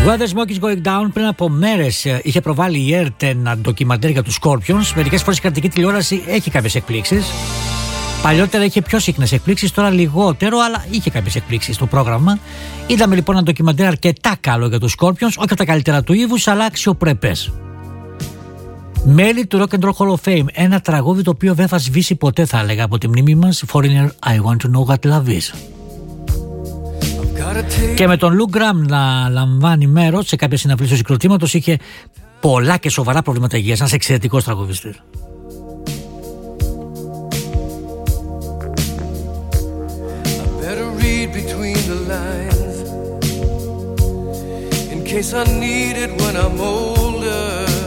When the Smoke is Going Down πριν από μέρες είχε προβάλει η ΕΡΤ ένα ντοκιμαντέρ για τους Scorpions. Μερικές φορές η κρατική τηλεόραση έχει κάποιες εκπλήξεις. Παλιότερα είχε πιο συχνές εκπλήξεις, τώρα λιγότερο, αλλά είχε κάποιες εκπλήξεις στο πρόγραμμα. Είδαμε λοιπόν ένα ντοκιμαντέρ αρκετά καλό για τους Scorpions, όχι από τα καλύτερα του είδους, αλλά αξιοπρεπές. Μέλη του Rock and Roll Hall of Fame, ένα τραγούδι το οποίο δεν θα σβήσει ποτέ, θα έλεγα, από τη μνήμη μας. Foreigner, I want to know what love is. Και με τον Lou Gramm να λαμβάνει μέρος σε κάποια συναυλίες του συγκροτήματος, είχε πολλά και σοβαρά προβλήματα υγείας, ένας εξαιρετικός τραγουδιστής. In case I need it when I'm older.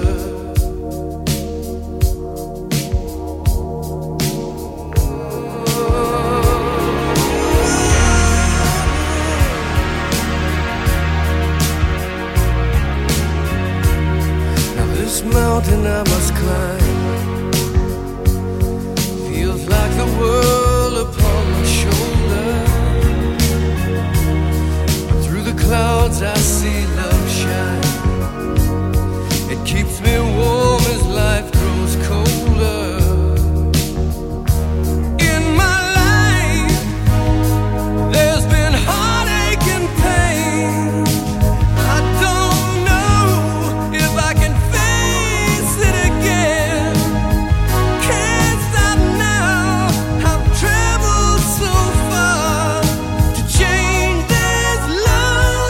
Now this mountain I must climb feels like the world upon my shoulder. Clouds I see love shine. It keeps me warm as life grows colder. In my life there's been heartache and pain. I don't know if I can face it again. Can't stop now. I've traveled so far to change this love.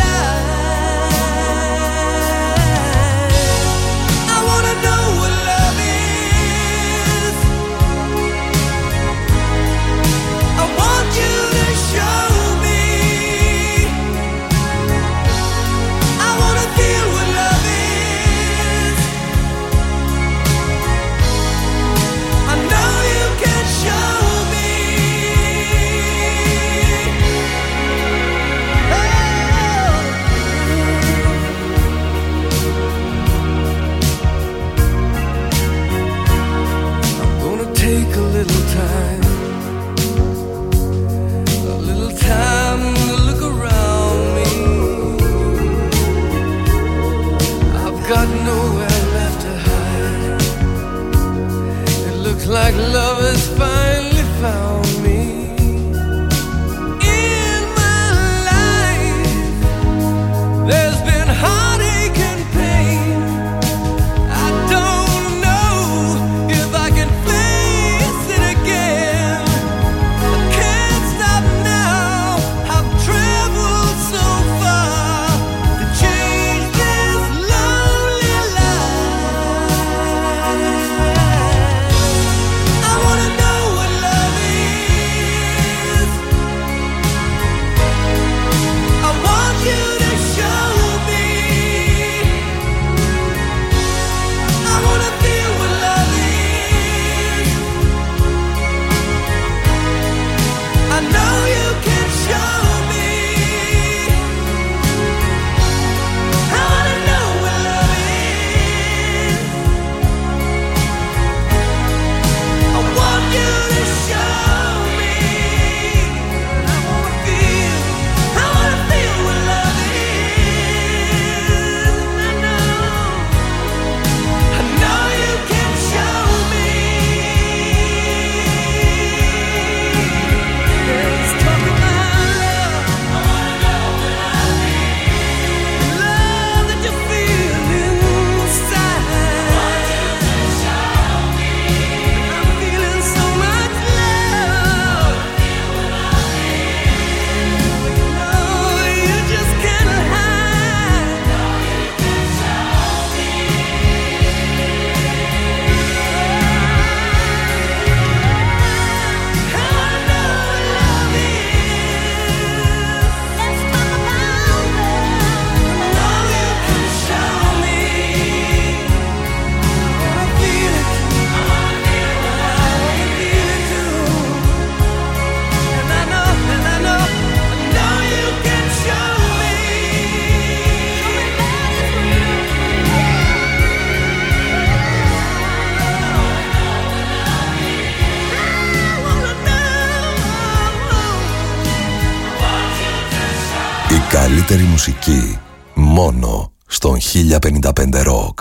Like love has finally found me. In my life there's been heartache and pain. I don't know if I can face it again. I can't stop now. I've traveled so far to change this lonely life. I wanna know what love is. I want you to show me. I wanna feel what love is. I know you can show me. I wanna know what love is. I want you to show me. I wanna feel what love is. I know you can show me. Let's talk about love. I wanna know what love is. Love that you feel inside. I want you to show me. I'm feeling so much love. Feel what love is. No, you just can't hide. No, you can show me. I wanna know what love is. Let's talk about love. No, you can show me. I wanna feel it. I wanna feel it too. And I know you can show me. Η καλύτερη μουσική Μόνο στον 1055 Rock.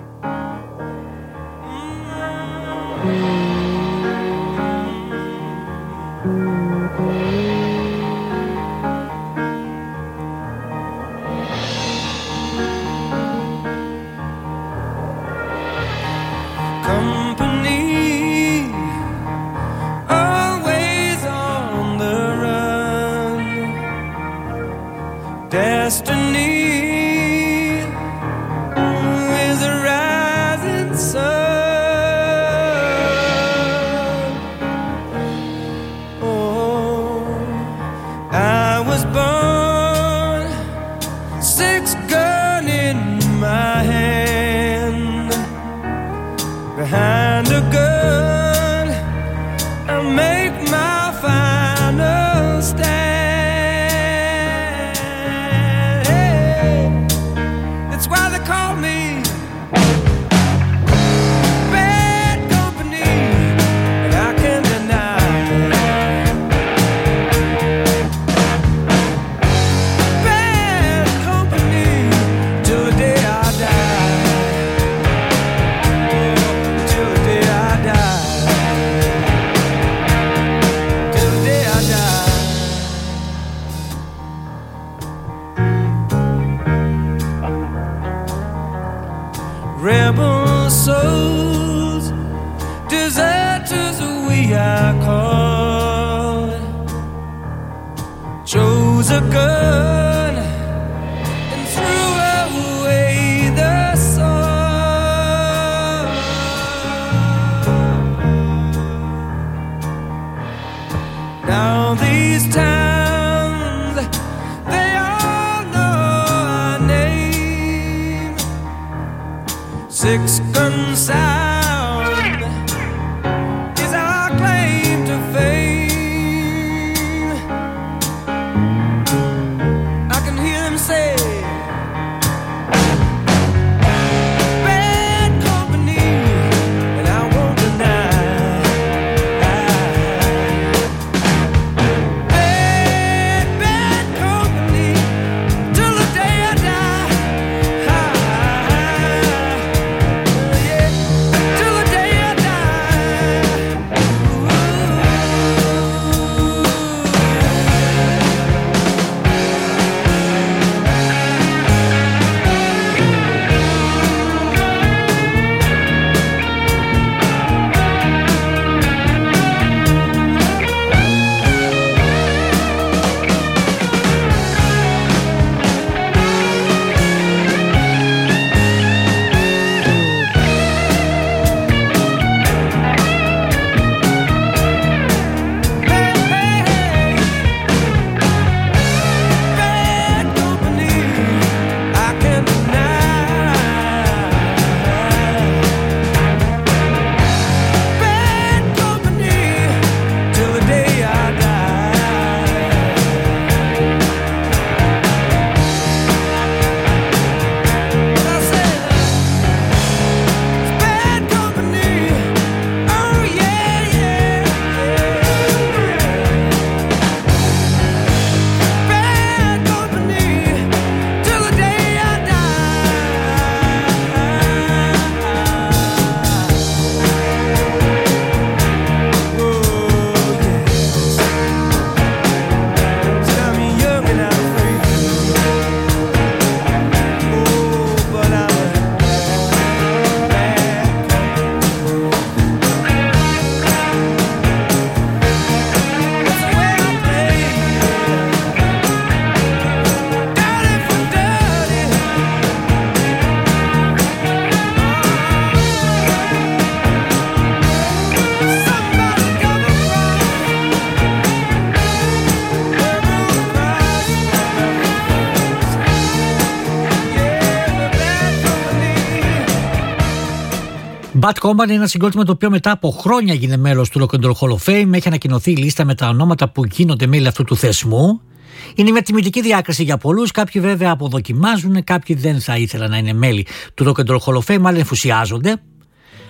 Bad Company είναι ένα συγκρότημα το οποίο μετά από χρόνια γίνεται μέλος του Rock and Roll Hall of Fame. Έχει ανακοινωθεί η λίστα με τα ονόματα που γίνονται μέλη αυτού του θεσμού. Είναι μια τιμητική διάκριση για πολλούς. Κάποιοι βέβαια αποδοκιμάζουν, κάποιοι δεν θα ήθελαν να είναι μέλη του Rock and Roll Hall of Fame, άλλοι ενθουσιάζονται.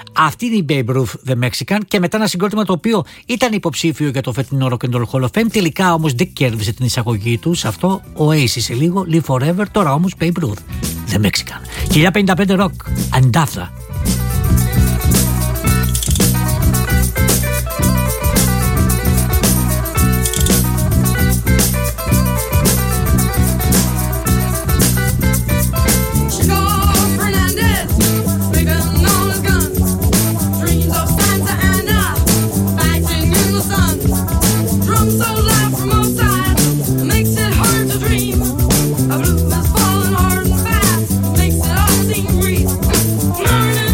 Αυτή είναι η Babe Ruth The Mexican, και μετά ένα συγκρότημα το οποίο ήταν υποψήφιο για το φετινό Rock and Roll Hall of Fame. Τελικά όμως δεν κέρδισε την εισαγωγή του σε αυτό. Oasis σε λίγο, Live Forever, τώρα όμως Babe Ruth The Mexican. 1055 Rock, Andafra. Falling hard and fast makes it all seem real. Learning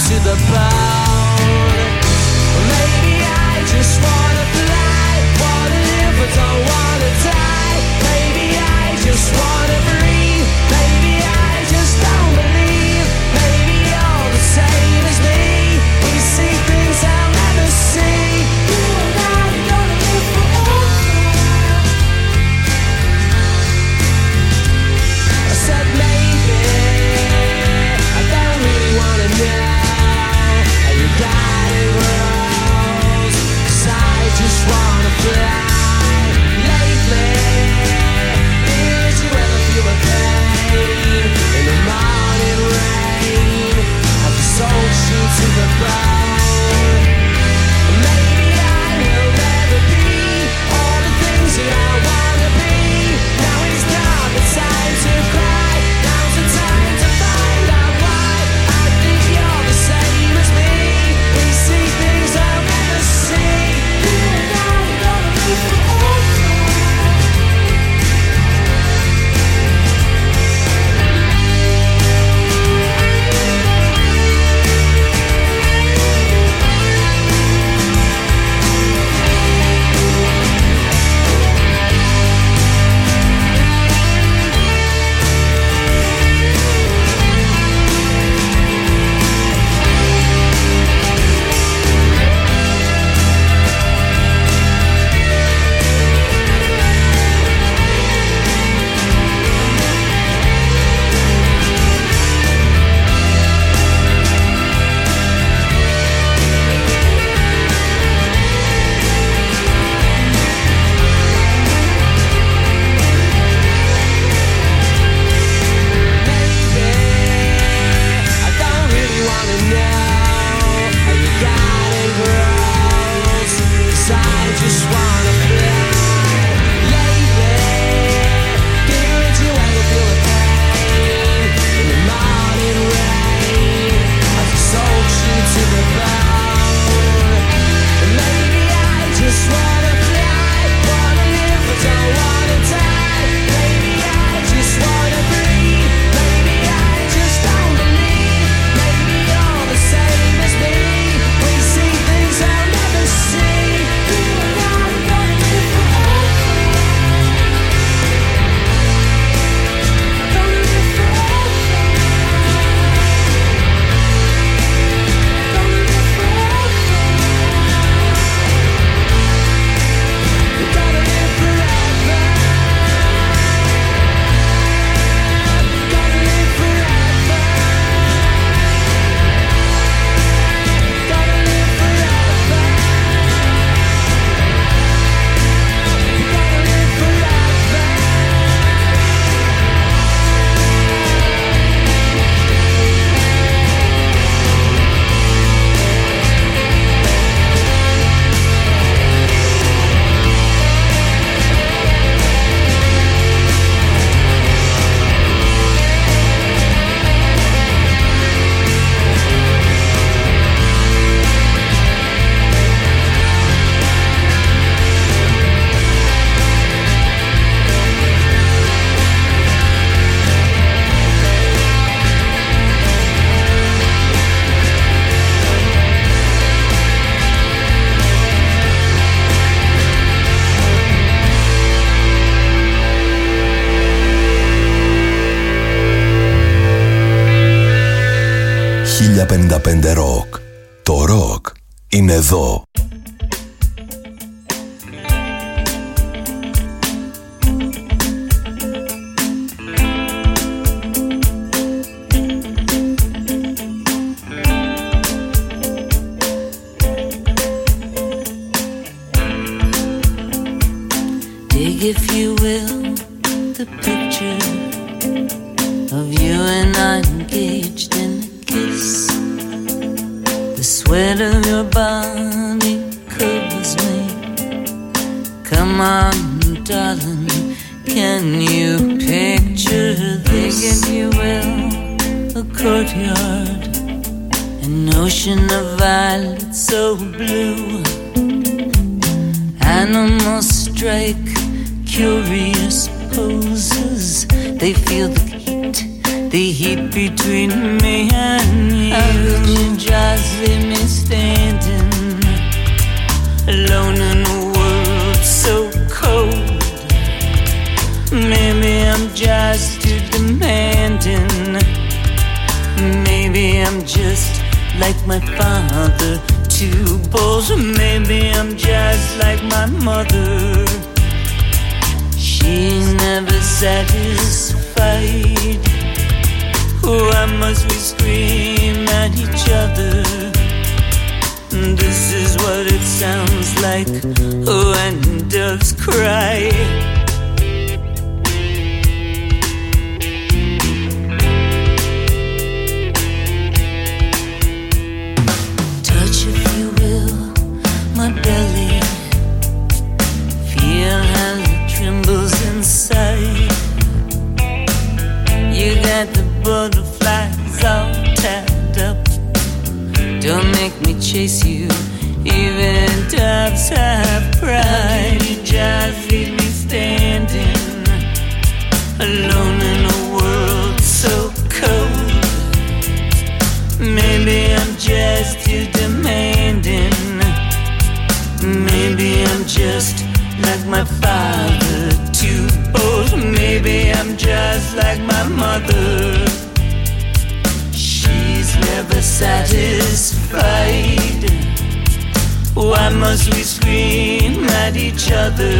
to the bone. Maybe I just wanna fly, wanna live but don't wanna die. Maybe I just wanna breathe, maybe I just don't believe. Maybe you're the same as me, we see things I'll never see. You and I are gonna live forever. I said maybe I don't really wanna know how you got it rose, 'cause I just wanna fly. Lately, did you ever feel the pain in the morning rain as the soul shoots to the bone? Maybe I will never be all the things that I wanna be. Now it's not the time to cry, now's the time to find out why. I think you're the same as me, we see things I'll never see. You and I are gonna live forever. Rock. Το ροκ είναι εδώ. Dig, if you will, the picture of you and I engaged in a kiss. The sweat of your body covers me. Come on, darling, can you picture this? Dig, if you will, a courtyard, an ocean of violets so blue. Animals strike curious poses. They feel the heat between me and you. How could you drive I'm just like my father, two balls. Maybe I'm just like my mother. She's never satisfied. Why must we scream at each other? This is what it sounds like when doves cry. Touch, if you will, my belly. Feel how it trembles inside. You got the butterflies all tied up. Don't make me chase you, even doves have pride. You just leave me standing alone in a world so cold. Maybe I'm just too demanding. Maybe I'm just like my father, too bold. Maybe I'm just like my mother. She's never satisfied. Why must we scream at each other?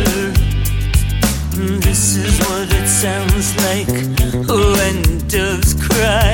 This is what it sounds like when doves cry.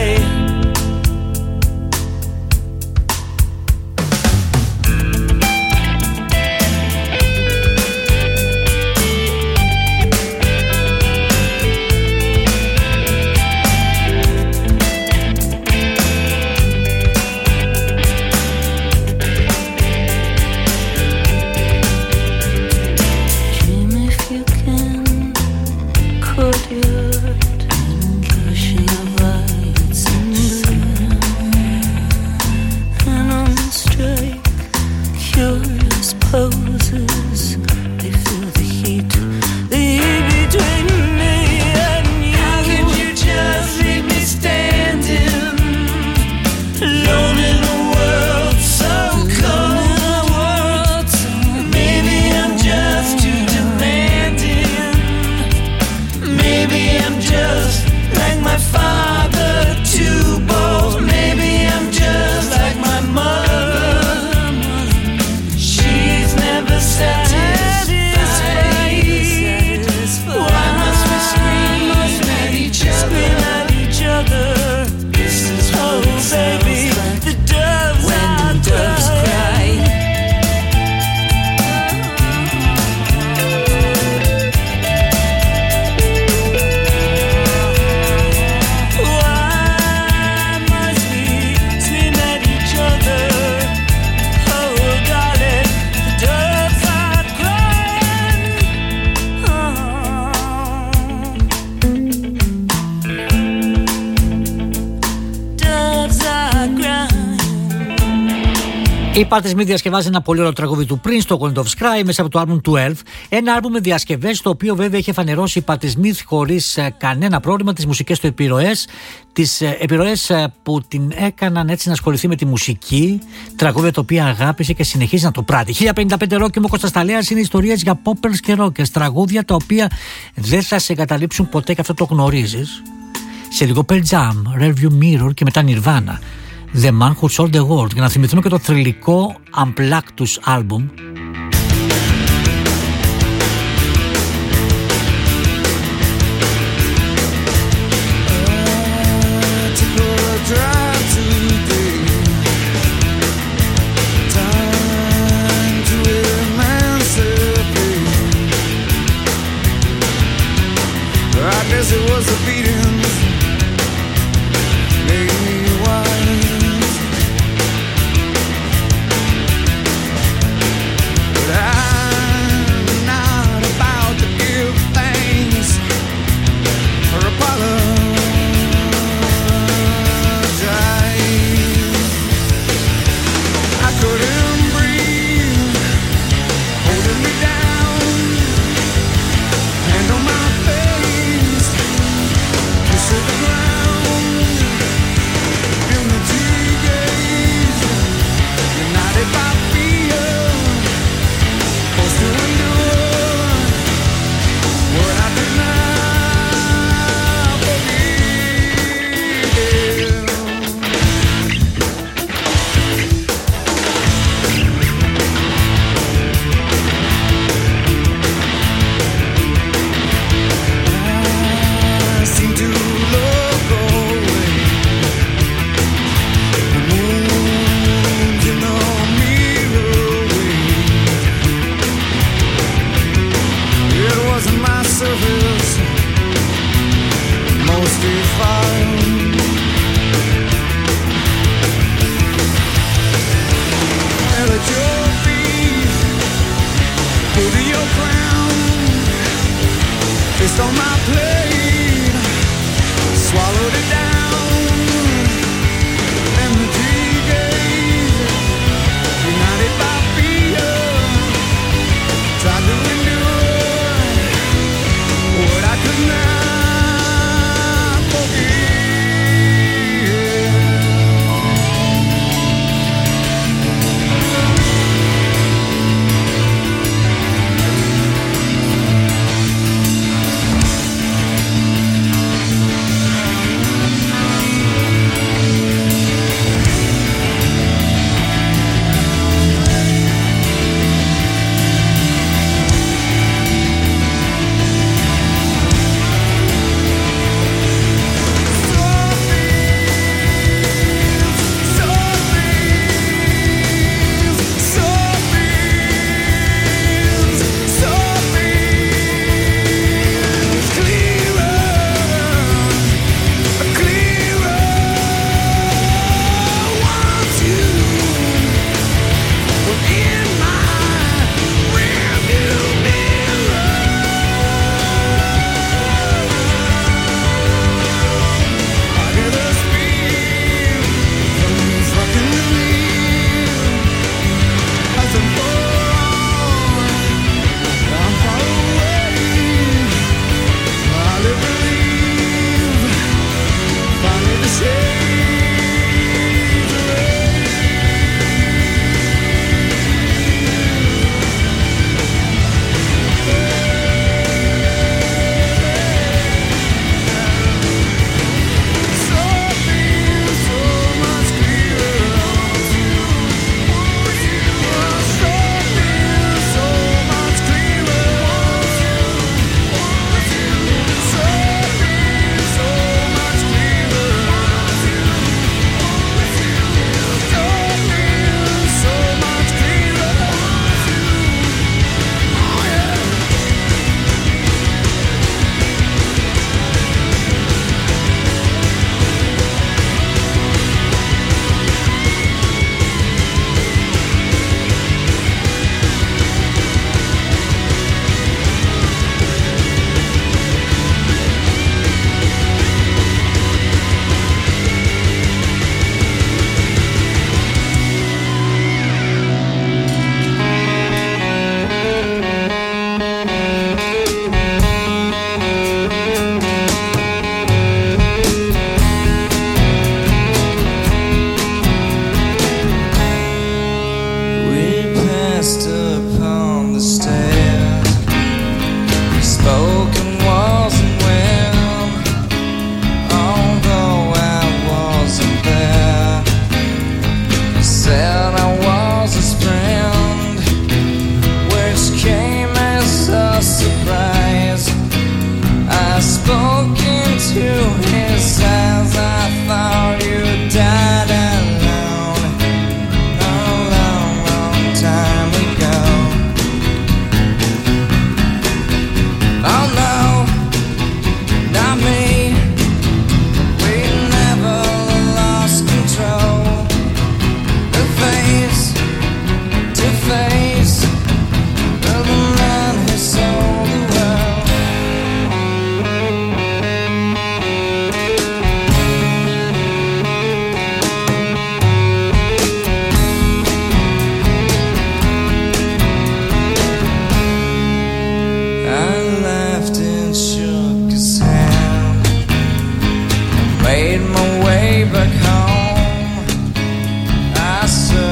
Η Patti Smith διασκευάζει ένα πολύ ωραίο τραγούδι του Prince, το Wind of Sky, μέσα από το album 12. Ένα album με διασκευές, το οποίο βέβαια είχε φανερώσει η Patti Smith χωρίς κανένα πρόβλημα τις μουσικές του επιρροές. Τις επιρροές που την έκαναν έτσι να ασχοληθεί με τη μουσική, τραγούδια τα οποία αγάπησε και συνεχίζει να το πράττει. 1055 Rock, είμαι ο Κώστας Ταλέας, είναι ιστορίες για poppers και rockers. Τραγούδια τα οποία δεν θα σε εγκαταλείψουν ποτέ και αυτό το γνωρίζεις. Σε λίγο Pearl Jam, Rearview Mirror και μετά Nirvana. The Man Who Sold the World, για να θυμηθούμε και το θρυλικό Unplugged τους άλμπουμ.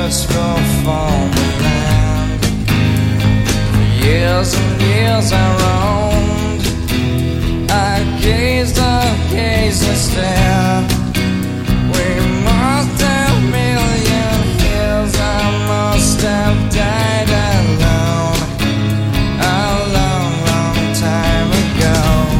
search for foreign land. For years and years I roamed. I gazed and stared. We must have million years. I must have died alone a long, long time ago.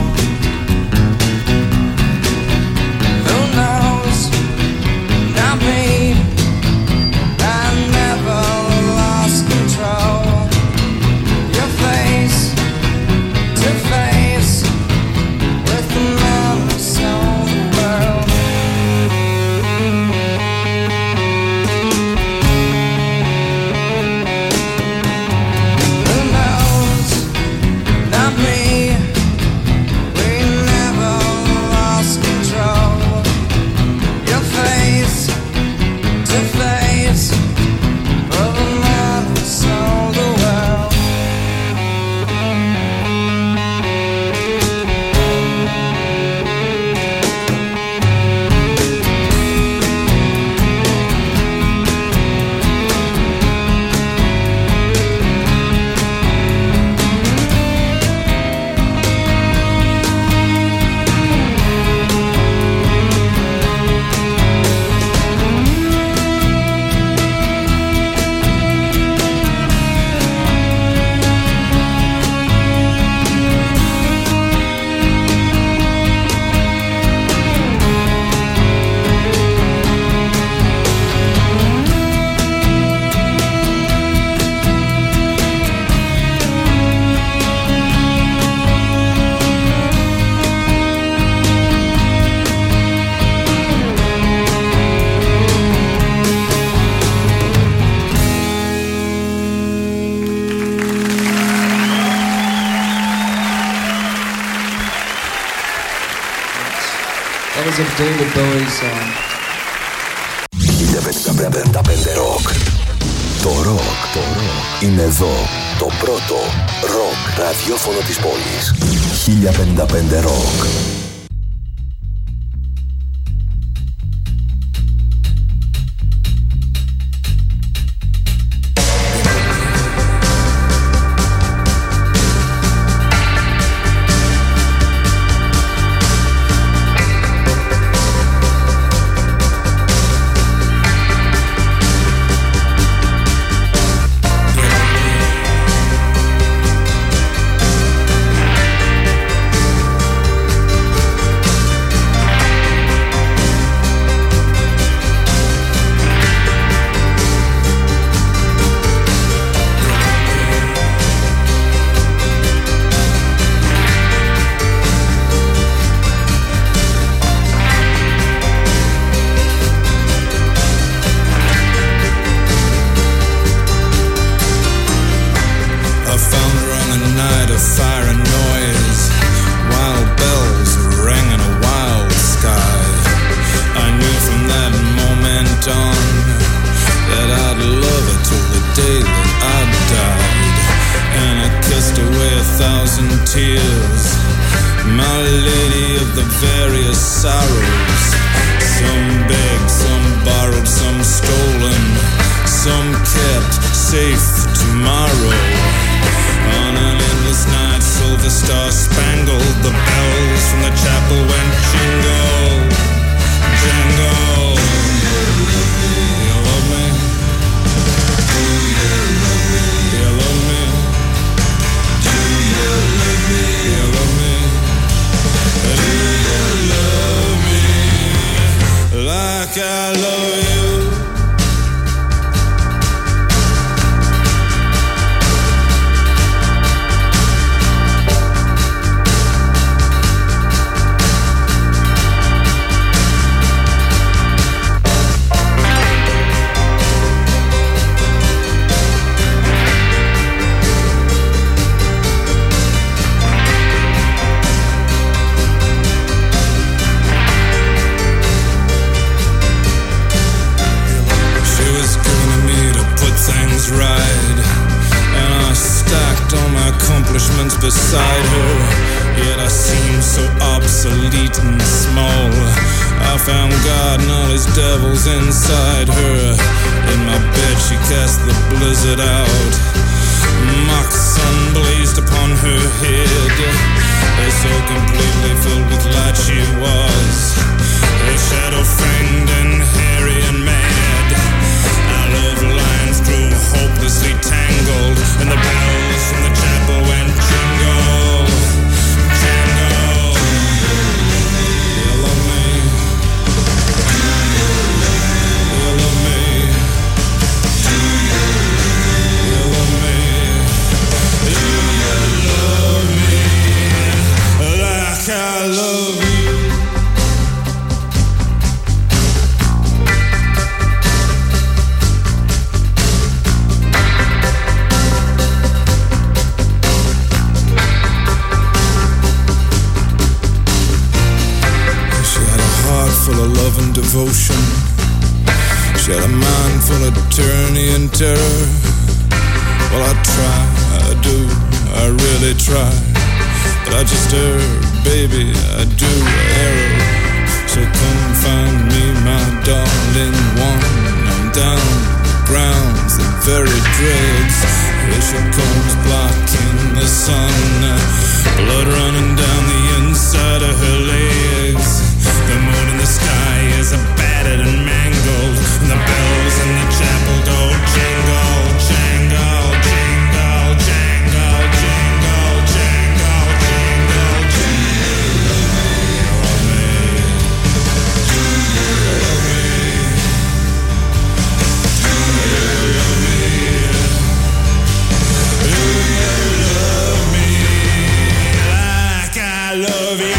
Who knows? Not me. I never lost control. Your face to face with the man who sold the world. Who knows? Not me. We never lost control. Your face to face with the man who sold the world. That was a David Bowie song. 1055 ροκ. Το ροκ είναι εδώ. Το πρώτο ροκ ραδιόφωνο της πόλης. 1055 ροκ. Beside her, yet I seem so obsolete and small. I found God and all his devils inside her. In my bed she cast the blizzard out. Mock sun blazed upon her head. So completely filled with light she was. Her shadow fanged and hairy and mad. Our love lines grew hopelessly tangled, and the bells from the chapel went jingle, jangle. You love me. You love me. You love me. You love me like I love you. Full of love and devotion. She had a mind full of tyranny and terror. Well, I try, I do, I really try. But I just err, baby, I do err. So come find me, my darling one. I'm down, grounds, the very dregs. Here she comes, blocking the sun. Blood running down the inside of her legs. The moon in the sky is battered and mangled, and the bells in the chapel go jingle, jangle, jingle, jangle, jingle, jangle, jingle, jingle. You love me. You love me. You love me. You love me like I love you.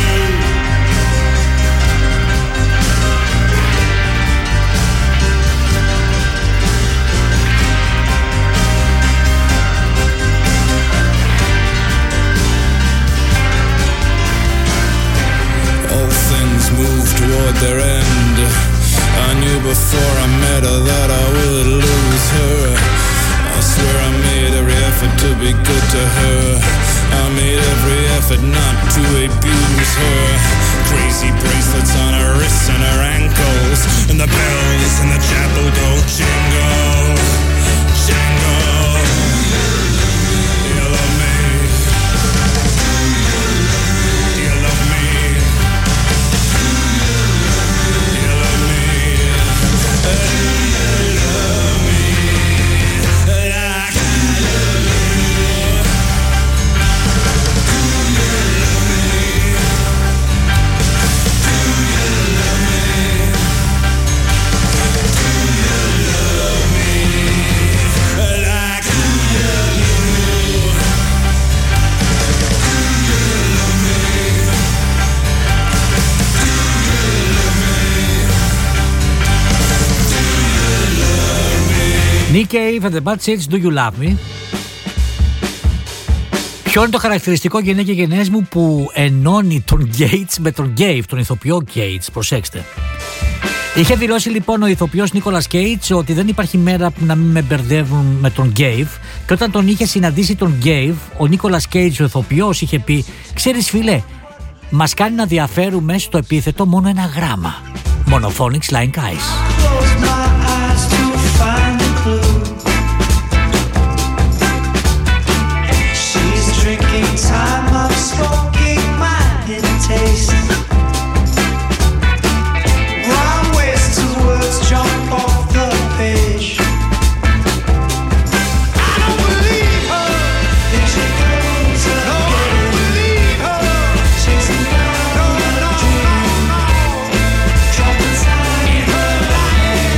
Move toward their end. I knew before I met her that I would lose her. I swear I made every effort to be good to her. I made every effort not to abuse her. Crazy bracelets on her wrists and her ankles, and the bells in the chapel go jingle, jangle. You love me. You love me. Nick Cave and the Bad Seeds, Do You Love Me. Ποιο είναι το χαρακτηριστικό γενναί και γενναίες μου που ενώνει τον Gates με τον Gave, τον ηθοποιό Gates, προσέξτε. Είχε δηλώσει λοιπόν ο ηθοποιός Nicolas Cage ότι δεν υπάρχει μέρα που να μην με μπερδεύουν με τον Gave, και όταν τον είχε συναντήσει τον Gave, ο Nicolas Cage ο ηθοποιός είχε πει: ξέρεις φίλε, μας κάνει να διαφέρουμε στο επίθετο μόνο ένα γράμμα. Monophonics like ice. Time of smoking mind and taste. Wrong ways to words jump off the page. I don't believe her. Then she goes again. No, I don't believe her. Chasing down her dream. Drop inside her life.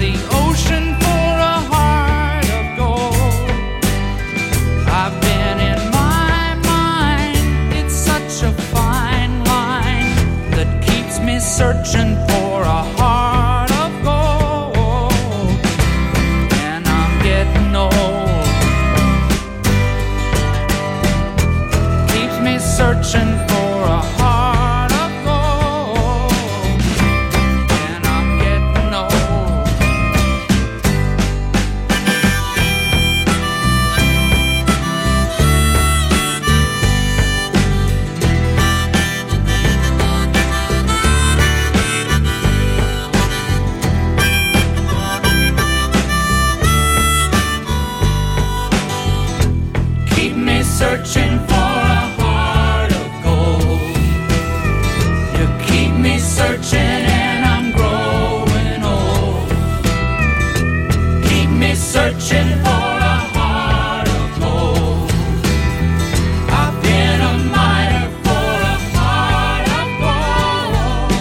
the ocean for a heart of gold. I've been in my mind, it's such a fine line that keeps me searching for a heart of gold. And I'm getting old, keeps me searching for a heart of gold. And I'm getting old. Keep me searching for a heart of gold. You keep me searching and I'm growing old. Keep me searching for a heart of gold. I've been a miner for a heart of gold.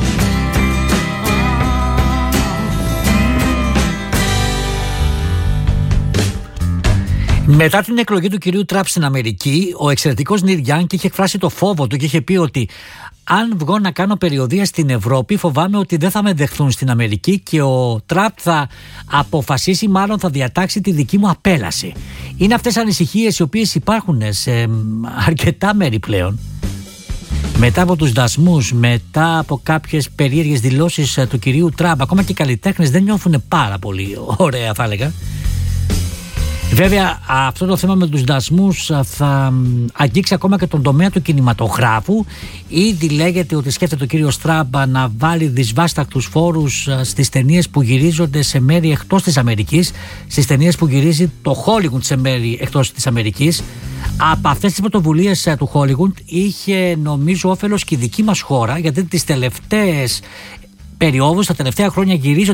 Μετά την εκλογή του κυρίου Τραμπ στην Αμερική, ο εξαιρετικός Νιλ Γιάνγκ είχε εκφράσει το φόβο του και είχε πει ότι αν βγω να κάνω περιοδεία στην Ευρώπη, φοβάμαι ότι δεν θα με δεχθούν στην Αμερική και ο Τραμπ θα αποφασίσει, μάλλον θα διατάξει τη δική μου απέλαση. Είναι αυτές ανησυχίες οι οποίες υπάρχουν σε αρκετά μέρη πλέον. Μετά από τους δασμούς, μετά από κάποιες περίεργες δηλώσεις του κυρίου Τραμπ, ακόμα και οι καλλιτέχνες δεν νιώθουν πάρα πολύ ωραία, θα έλεγα. Βέβαια, αυτό το θέμα με τους δασμούς θα αγγίξει ακόμα και τον τομέα του κινηματογράφου. Ήδη λέγεται ότι σκέφτεται ο κύριος Τραμπ να βάλει δυσβάστακτους φόρους στις ταινίες που γυρίζονται σε μέρη εκτός της Αμερικής, στις ταινίες που γυρίζει το Hollywood σε μέρη εκτός της Αμερικής. Από αυτές τις πρωτοβουλίες του Hollywood είχε, νομίζω, όφελος και η δική μας χώρα, γιατί τις τελευταίες περιόδους, τα τελευταία χρόνια γυρίζονται